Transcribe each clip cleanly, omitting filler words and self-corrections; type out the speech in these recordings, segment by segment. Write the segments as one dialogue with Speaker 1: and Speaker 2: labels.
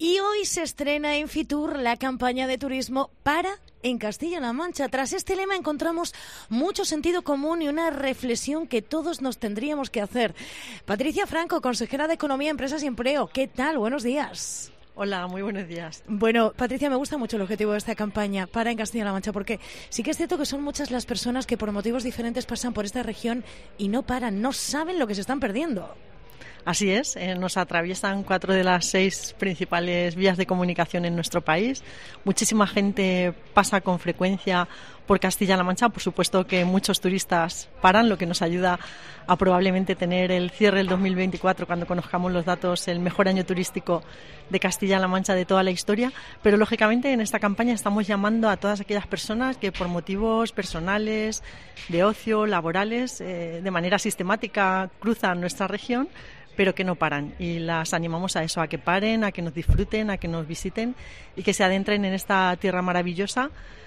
Speaker 1: Y hoy se estrena en Fitur la campaña de turismo Para en Castilla-La Mancha. Tras este lema encontramos mucho sentido común y una reflexión que todos nos tendríamos que hacer. Patricia Franco, consejera de Economía, Empresas y Empleo. ¿Qué tal? Buenos días.
Speaker 2: Hola, muy buenos días.
Speaker 1: Bueno, Patricia, me gusta mucho el objetivo de esta campaña Para en Castilla-La Mancha, porque sí que es cierto que son muchas las personas que por motivos diferentes pasan por esta región y no paran, no saben lo que se están perdiendo.
Speaker 2: Así es, nos atraviesan 4 de las 6 principales vías de comunicación en nuestro país. Muchísima gente pasa con frecuencia por Castilla-La Mancha. Por supuesto que muchos turistas paran, lo que nos ayuda a probablemente tener el cierre del 2024, cuando conozcamos los datos, el mejor año turístico de Castilla-La Mancha de toda la historia. Pero lógicamente en esta campaña estamos llamando a todas aquellas personas que por motivos personales, de ocio, laborales, de manera sistemática cruzan nuestra región, pero que no paran, y las animamos a eso, a que paren, a que nos disfruten, a que nos visiten y que se adentren en esta tierra maravillosa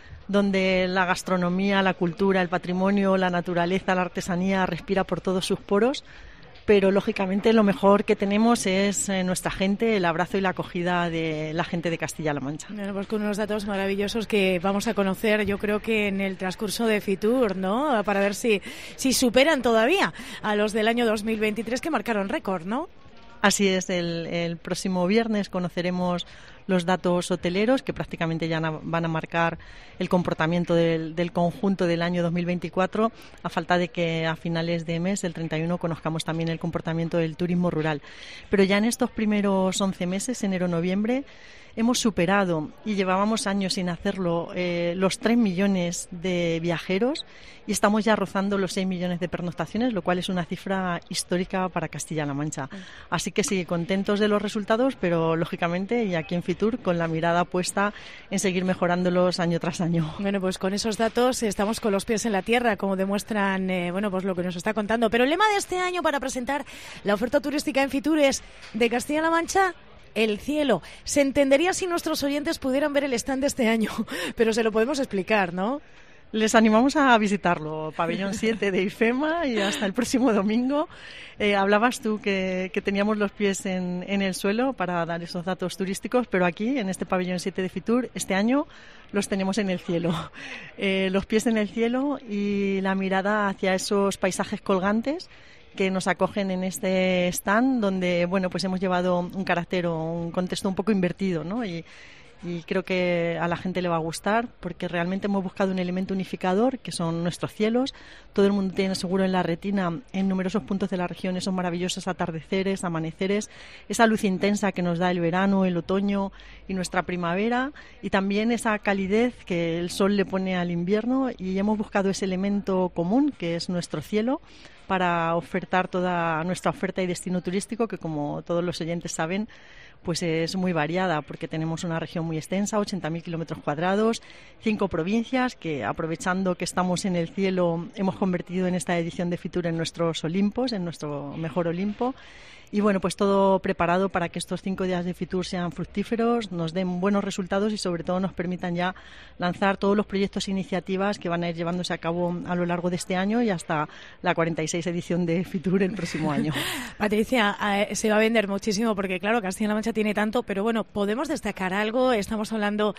Speaker 2: donde la gastronomía, la cultura, el patrimonio, la naturaleza, la artesanía respira por todos sus poros. Pero lógicamente lo mejor que tenemos es nuestra gente, el abrazo y la acogida de la gente de Castilla-La Mancha.
Speaker 1: Bueno, pues con unos datos maravillosos que vamos a conocer, yo creo que en el transcurso de Fitur, ¿no? Para ver si superan todavía a los del año 2023, que marcaron récord, ¿no?
Speaker 2: Así es, el próximo viernes conoceremos los datos hoteleros, que prácticamente ya van a marcar el comportamiento del conjunto del año 2024, a falta de que a finales de mes, el 31, conozcamos también el comportamiento del turismo rural. Pero ya en estos primeros 11 meses, enero-noviembre, hemos superado, y llevábamos años sin hacerlo, los 3 millones de viajeros, y estamos ya rozando los 6 millones de pernoctaciones, lo cual es una cifra histórica para Castilla-La Mancha. Así que sí, contentos de los resultados, pero lógicamente, y aquí en Fitur, con la mirada puesta en seguir mejorándolos año tras año.
Speaker 1: Bueno, pues con esos datos estamos con los pies en la tierra, como demuestran pues lo que nos está contando. Pero el lema de este año para presentar la oferta turística en Fitur es de Castilla-La Mancha, el cielo. Se entendería si nuestros oyentes pudieran ver el stand de este año, pero se lo podemos explicar, ¿no?
Speaker 2: Les animamos a visitarlo, Pabellón 7 de IFEMA, y hasta el próximo domingo. Hablabas tú que teníamos los pies en el suelo para dar esos datos turísticos, pero aquí, en este Pabellón 7 de Fitur, este año los tenemos en el cielo. Los pies en el cielo y la mirada hacia esos paisajes colgantes que nos acogen en este stand, donde pues hemos llevado un carácter o un contexto un poco invertido, ¿no? Y creo que a la gente le va a gustar, porque realmente hemos buscado un elemento unificador, que son nuestros cielos. Todo el mundo tiene seguro en la retina, en numerosos puntos de la región, esos maravillosos atardeceres, amaneceres, esa luz intensa que nos da el verano, el otoño y nuestra primavera, y también esa calidez que el sol le pone al invierno, y hemos buscado ese elemento común, que es nuestro cielo, para ofertar toda nuestra oferta y destino turístico, que, como todos los oyentes saben, pues es muy variada, porque tenemos una región muy extensa, 80.000 kilómetros cuadrados, 5 provincias que, aprovechando que estamos en el cielo, hemos convertido en esta edición de Fitur en nuestros Olimpos, en nuestro mejor Olimpo. Y pues todo preparado para que estos 5 días de Fitur sean fructíferos, nos den buenos resultados y sobre todo nos permitan ya lanzar todos los proyectos e iniciativas que van a ir llevándose a cabo a lo largo de este año y hasta la 46 edición de Fitur el próximo año.
Speaker 1: Patricia, se va a vender muchísimo porque, claro, Castilla-La Mancha tiene tanto, pero bueno, ¿podemos destacar algo? Estamos hablando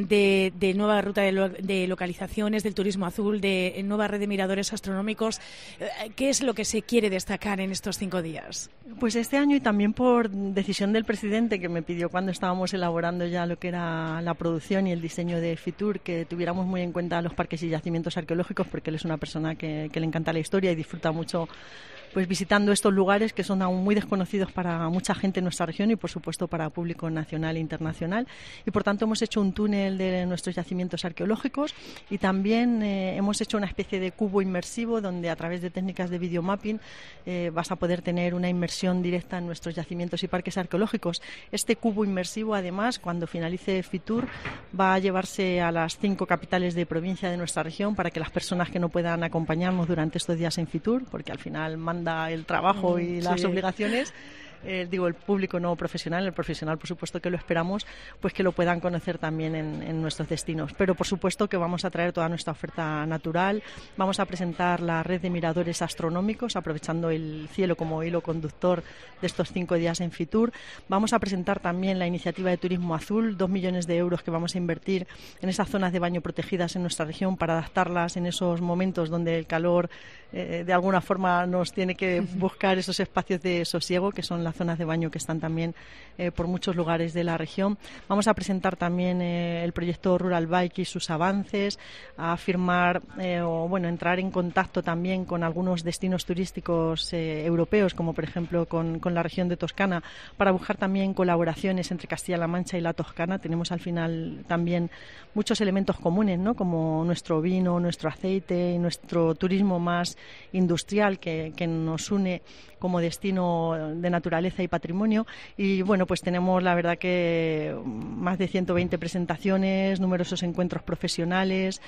Speaker 1: de nueva ruta de localizaciones, del turismo azul, de nueva red de miradores astronómicos. ¿Qué es lo que se quiere destacar en estos 5 días?
Speaker 2: Pues este año, y también por decisión del presidente, que me pidió cuando estábamos elaborando ya lo que era la producción y el diseño de Fitur, que tuviéramos muy en cuenta los parques y yacimientos arqueológicos, porque él es una persona que le encanta la historia y disfruta mucho pues visitando estos lugares que son aún muy desconocidos para mucha gente en nuestra región y, por supuesto, para público nacional e internacional. Y, por tanto, hemos hecho un túnel de nuestros yacimientos arqueológicos y también hemos hecho una especie de cubo inmersivo donde, a través de técnicas de videomapping, vas a poder tener una inmersión directa en nuestros yacimientos y parques arqueológicos. Este cubo inmersivo, además, cuando finalice Fitur, va a llevarse a las 5 capitales de provincia de nuestra región para que las personas que no puedan acompañarnos durante estos días en Fitur, porque al final manda el trabajo y las obligaciones, el público no profesional, el profesional por supuesto que lo esperamos, pues que lo puedan conocer también en nuestros destinos. Pero por supuesto que vamos a traer toda nuestra oferta natural, vamos a presentar la red de miradores astronómicos, aprovechando el cielo como hilo conductor de estos 5 días en Fitur. Vamos a presentar también la iniciativa de Turismo Azul, 2 millones de euros que vamos a invertir en esas zonas de baño protegidas en nuestra región para adaptarlas en esos momentos donde el calor de alguna forma nos tiene que buscar esos espacios de sosiego, que son las zonas de baño que están también por muchos lugares de la región. Vamos a presentar también el proyecto Rural Bike y sus avances, a firmar entrar en contacto también con algunos destinos turísticos europeos, como por ejemplo con la región de Toscana, para buscar también colaboraciones entre Castilla-La Mancha y la Toscana. Tenemos al final también muchos elementos comunes, ¿no?, como nuestro vino, nuestro aceite y nuestro turismo más industrial que nos une como destino de naturaleza y patrimonio. Y bueno, pues tenemos la verdad que más de 120 presentaciones, numerosos encuentros profesionales,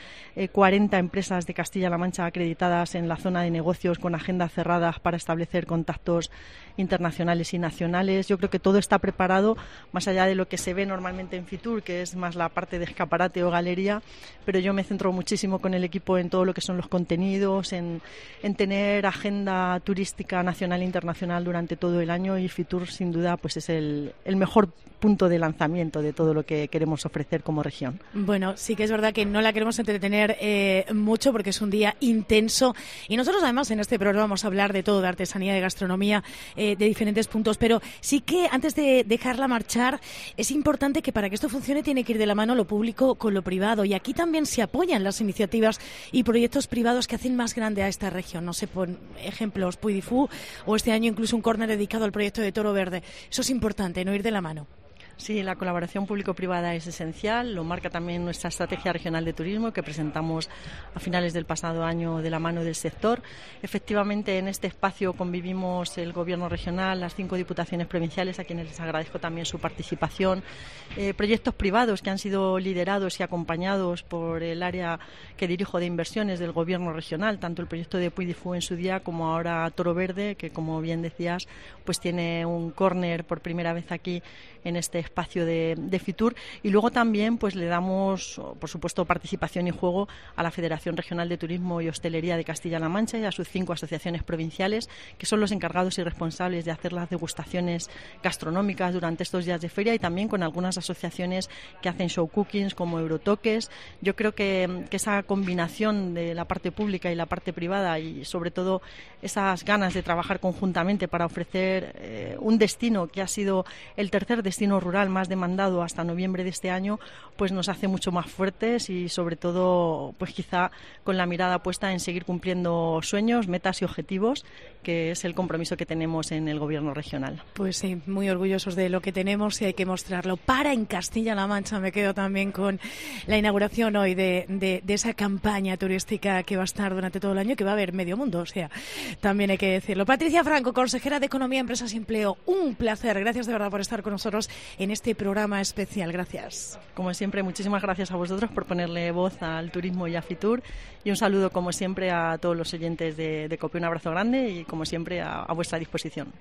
Speaker 2: 40 empresas de Castilla-La Mancha acreditadas en la zona de negocios con agendas cerradas para establecer contactos internacionales y nacionales. Yo creo que todo está preparado, más allá de lo que se ve normalmente en Fitur, que es más la parte de escaparate o galería, pero yo me centro muchísimo con el equipo en todo lo que son los contenidos, en tener agenda turística nacional e internacional durante todo el año, y Fitur sin duda pues es el mejor punto de lanzamiento de todo lo que queremos ofrecer como región.
Speaker 1: Bueno, sí que es verdad que no la queremos entretener mucho porque es un día intenso, y nosotros además en este programa vamos a hablar de todo, de artesanía, de gastronomía, de diferentes puntos, pero sí que antes de dejarla marchar es importante que para que esto funcione tiene que ir de la mano lo público con lo privado, y aquí también se apoyan las iniciativas y proyectos privados que hacen más grande a esta región. No sé, por ejemplos, Puy di Fou, o este año incluso un córner dedicado al proyecto de Toro Verde. Eso es importante, no ir de la mano.
Speaker 2: Sí, la colaboración público-privada es esencial, lo marca también nuestra estrategia regional de turismo que presentamos a finales del pasado año de la mano del sector. Efectivamente, en este espacio convivimos el Gobierno regional, las 5 diputaciones provinciales, a quienes les agradezco también su participación, proyectos privados que han sido liderados y acompañados por el área que dirijo de inversiones del Gobierno regional, tanto el proyecto de Puy di Fou en su día como ahora Toro Verde, que como bien decías, pues tiene un córner por primera vez aquí en este espacio de Fitur. Y luego también pues le damos, por supuesto, participación y juego a la Federación Regional de Turismo y Hostelería de Castilla-La Mancha y a sus 5 asociaciones provinciales, que son los encargados y responsables de hacer las degustaciones gastronómicas durante estos días de feria, y también con algunas asociaciones que hacen show cookings como Eurotoques. Yo creo que esa combinación de la parte pública y la parte privada, y sobre todo esas ganas de trabajar conjuntamente para ofrecer un destino que ha sido el tercer destino rural más demandado hasta noviembre de este año, pues nos hace mucho más fuertes, y sobre todo pues quizá con la mirada puesta en seguir cumpliendo sueños, metas y objetivos, que es el compromiso que tenemos en el Gobierno regional.
Speaker 1: Pues sí, muy orgullosos de lo que tenemos y hay que mostrarlo. Para en Castilla-La Mancha me quedo también con la inauguración hoy de esa campaña turística que va a estar durante todo el año, que va a haber medio mundo, o sea, también hay que decirlo. Patricia Franco, consejera de Economía, Empresas y Empleo, un placer. Gracias de verdad por estar con nosotros en este programa especial. Gracias.
Speaker 2: Como siempre, muchísimas gracias a vosotros por ponerle voz al turismo y a Fitur, y un saludo como siempre a todos los oyentes de COPE. Un abrazo grande y como siempre a vuestra disposición.